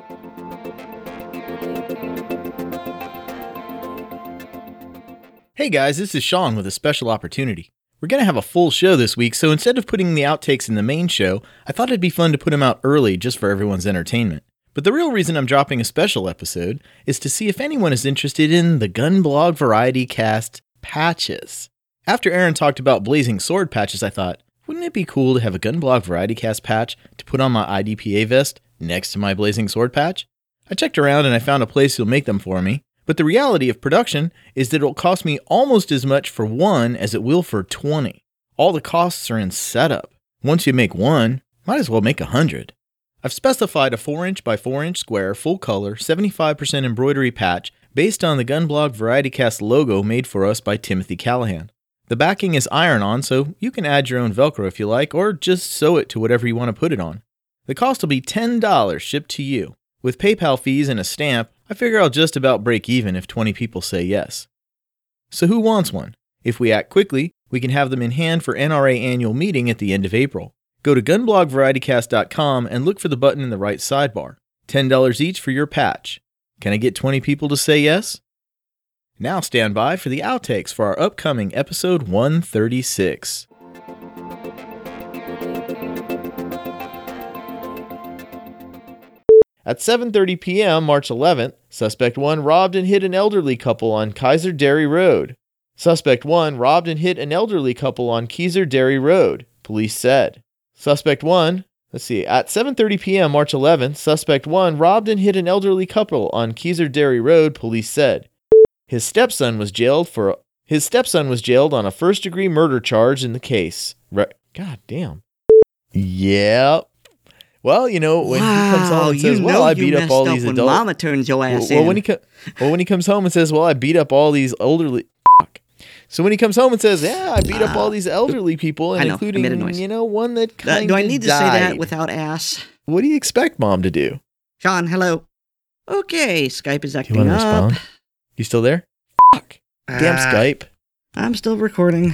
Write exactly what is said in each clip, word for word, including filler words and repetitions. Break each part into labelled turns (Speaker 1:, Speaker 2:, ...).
Speaker 1: Hey guys, this is Sean with a special opportunity. We're going to have a full show this week, so instead of putting the outtakes in the main show, I thought it'd be fun to put them out early just for everyone's entertainment. But the real reason I'm dropping a special episode is to see if anyone is interested in the Gunblog Variety Cast patches. After Aaron talked about Blazing Sword patches, I thought, wouldn't it be cool to have a Gunblog Variety Cast patch to put on my I D P A vest next to my Blazing Sword patch? I checked around and I found a place who'll make them for me. But the reality of production is that it'll cost me almost as much for one as it will for twenty. All the costs are in setup. Once you make one, might as well make a hundred. I've specified a four inch by four inch square, full color, seventy-five percent embroidery patch based on the Gunblog Variety Cast logo made for us by Timothy Callahan. The backing is iron-on, so you can add your own Velcro if you like, or just sew it to whatever you want to put it on. The cost will be ten dollars shipped to you. With PayPal fees and a stamp, I figure I'll just about break even if twenty people say yes. So who wants one? If we act quickly, we can have them in hand for N R A annual meeting at the end of April. Go to gunblog variety cast dot com and look for the button in the right sidebar. ten dollars each for your patch. Can I get twenty people to say yes? Now stand by for the outtakes for our upcoming episode one thirty-six. At seven thirty p.m. March eleventh, Suspect one robbed and hit an elderly couple on Kaiser Dairy Road. Suspect one robbed and hit an elderly couple on Kaiser Dairy Road, police said. Suspect one, let's see, at seven thirty p.m. March eleventh, Suspect one robbed and hit an elderly couple on Kaiser Dairy Road, police said. His stepson was jailed for his stepson was jailed on a first-degree murder charge in the case. Re- God damn. Yep. Well, you know, when
Speaker 2: wow,
Speaker 1: he comes home and says,
Speaker 2: you
Speaker 1: well,
Speaker 2: know
Speaker 1: I beat
Speaker 2: you
Speaker 1: up all these
Speaker 2: when
Speaker 1: adults.
Speaker 2: Mama turns your ass
Speaker 1: well,
Speaker 2: in.
Speaker 1: When he co- well, when he comes home and says, well, I beat up all these elderly... Fuck. So when he comes home and says, yeah, I beat uh, up all these elderly people, and
Speaker 2: know,
Speaker 1: including, you know, one that kind of
Speaker 2: uh, Do I need to
Speaker 1: died.
Speaker 2: say that without ass?
Speaker 1: What do you expect Mom to do?
Speaker 2: Sean, hello. Okay, Skype is acting
Speaker 1: you want to
Speaker 2: up.
Speaker 1: respond? You still there? Fuck. Damn
Speaker 2: uh,
Speaker 1: Skype.
Speaker 2: I'm still recording.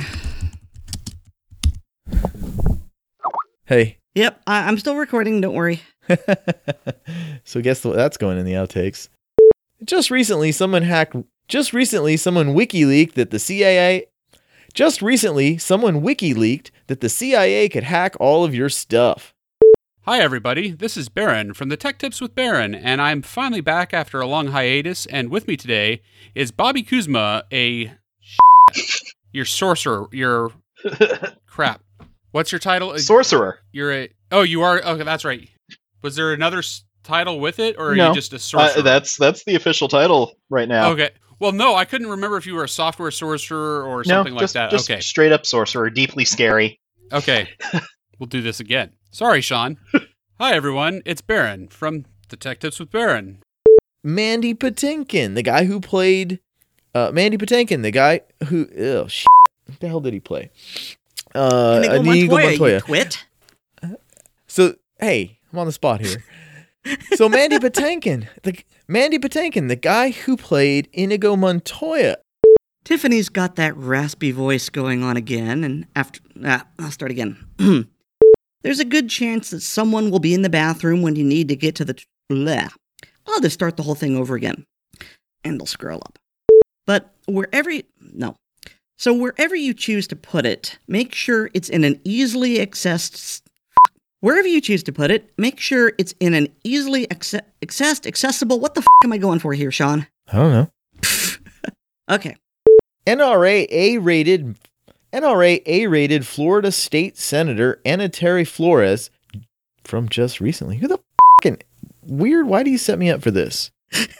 Speaker 1: Hey.
Speaker 2: Yep, I- I'm still recording, don't worry.
Speaker 1: So guess what? That's going in the outtakes. Just recently, someone hacked. Just recently, someone WikiLeaked that the C I A. Just recently, someone WikiLeaked that the C I A could hack all of your stuff.
Speaker 3: Hi, everybody. This is Baron from the Tech Tips with Baron, and I'm finally back after a long hiatus. And with me today is Bobby Kuzma, a your sorcerer. Your crap. What's your title?
Speaker 4: Sorcerer.
Speaker 3: You're a. Oh, you are. Okay, that's right. Was there another s- title with it, or are
Speaker 4: no.
Speaker 3: you just a sorcerer?
Speaker 4: Uh, that's that's the official title right now.
Speaker 3: Okay. Well, no, I couldn't remember if you were a software sorcerer or
Speaker 4: no,
Speaker 3: something
Speaker 4: just,
Speaker 3: like that.
Speaker 4: Just
Speaker 3: okay.
Speaker 4: Straight up sorcerer, deeply scary.
Speaker 3: Okay. We'll do this again. Sorry, Sean. Hi, everyone. It's Baron from the Tech Tips with Baron.
Speaker 1: Mandy Patinkin, the guy who played... Uh, Mandy Patinkin, the guy who... Oh, shit. What the hell did he play? Uh,
Speaker 2: Inigo
Speaker 1: Inigo
Speaker 2: Montoya,
Speaker 1: Montoya.
Speaker 2: you twit.
Speaker 1: So, hey, I'm on the spot here. So Mandy Patinkin, the Mandy Patinkin, the guy who played Inigo Montoya.
Speaker 2: Tiffany's got that raspy voice going on again, and after... Ah, I'll start again. There's a good chance that someone will be in the bathroom when you need to get to the... T- bleh. I'll just start the whole thing over again. And I'll scroll up. But wherever... You, no. So wherever you choose to put it, make sure it's in an easily accessed... Wherever you choose to put it, make sure it's in an easily acce- accessed, accessible... What the f*** am I going for here, Sean?
Speaker 1: I don't know.
Speaker 2: Okay.
Speaker 1: N R A A-rated... N R A A-rated Florida State Senator Ana Terry Flores from just recently. Who the fucking... Weird, why do you set me up for this?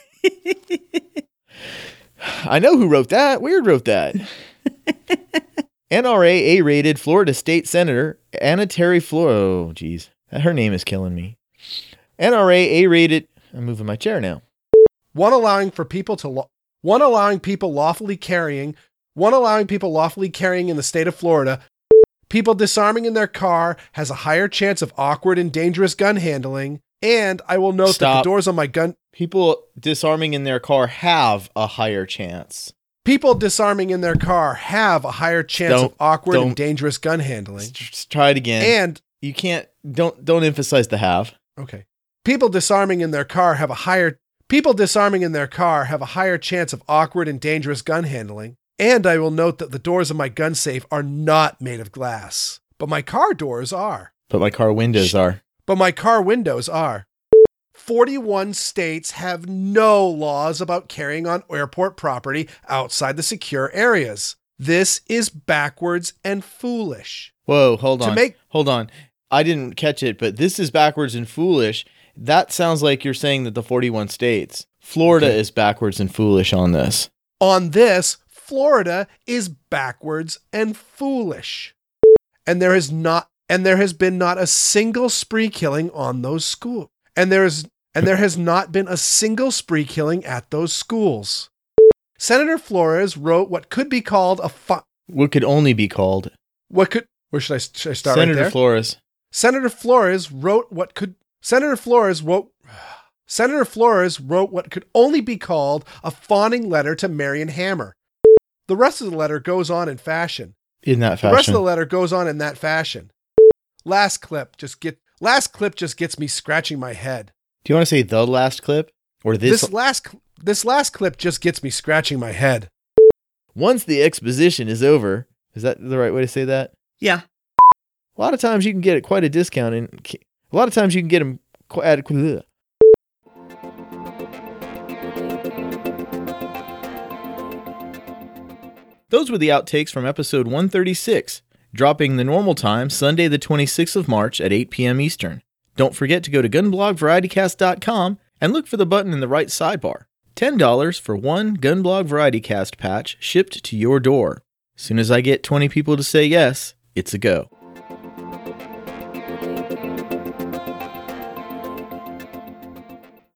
Speaker 1: I know who wrote that. Weird wrote that. N R A A-rated Florida State Senator Ana Terry Flores. Oh, geez. Her name is killing me. N R A A-rated... I'm moving my chair now.
Speaker 5: One allowing for people to... Lo- one allowing people lawfully carrying... One allowing people lawfully carrying in the state of Florida. People disarming in their car has a higher chance of awkward and dangerous gun handling. And I will note
Speaker 1: Stop.
Speaker 5: that the doors on my gun...
Speaker 1: People disarming in their car have a higher chance.
Speaker 5: People disarming in their car have a higher chance
Speaker 1: Don't-
Speaker 5: of awkward
Speaker 1: don't-
Speaker 5: and dangerous gun handling.
Speaker 1: Let's try it again.
Speaker 5: And...
Speaker 1: You can't... Don't don't emphasize the have.
Speaker 5: Okay. People disarming in their car have a higher people disarming in their car have a higher chance of awkward and dangerous gun handling. And I will note that the doors of my gun safe are not made of glass, but my car doors are.
Speaker 1: But my car windows are.
Speaker 5: But my car windows are. forty-one states have no laws about carrying on airport property outside the secure areas. This is backwards and foolish.
Speaker 1: Whoa, hold on.
Speaker 5: To make-
Speaker 1: hold on. I didn't catch it, but this is backwards and foolish. That sounds like you're saying that the forty-one states. Florida
Speaker 5: Okay.
Speaker 1: is backwards and foolish on this.
Speaker 5: On this, Florida is backwards and foolish. And there is not and there has been not a single spree killing on those schools. And there is and there has not been a single spree killing at those schools. Senator Flores wrote what could be called a fu-
Speaker 1: What could only be called
Speaker 5: what could where should I, should I start
Speaker 1: Senator
Speaker 5: right there?
Speaker 1: Flores.
Speaker 5: Senator Flores wrote what could Senator Flores wrote Senator Flores wrote what could only be called a fawning letter to Marion Hammer. The rest of the letter goes on in fashion.
Speaker 1: In that
Speaker 5: The rest
Speaker 1: fashion.
Speaker 5: of the letter goes on in that fashion. Last clip just get last clip just gets me scratching my head.
Speaker 1: Do you want to say the last clip? Or this?
Speaker 5: This last this last clip just gets me scratching my head.
Speaker 1: Once the exposition is over, is that the right way to say that?
Speaker 2: Yeah.
Speaker 1: A lot of times you can get quite a discount, and a lot of times you can get them at. Those were the outtakes from episode one thirty-six, dropping the normal time Sunday the twenty-sixth of March at eight p.m. Eastern. Don't forget to go to gunblog variety cast dot com and look for the button in the right sidebar. ten dollars for one Gunblog VarietyCast patch shipped to your door. As soon as I get twenty people to say yes, it's a go.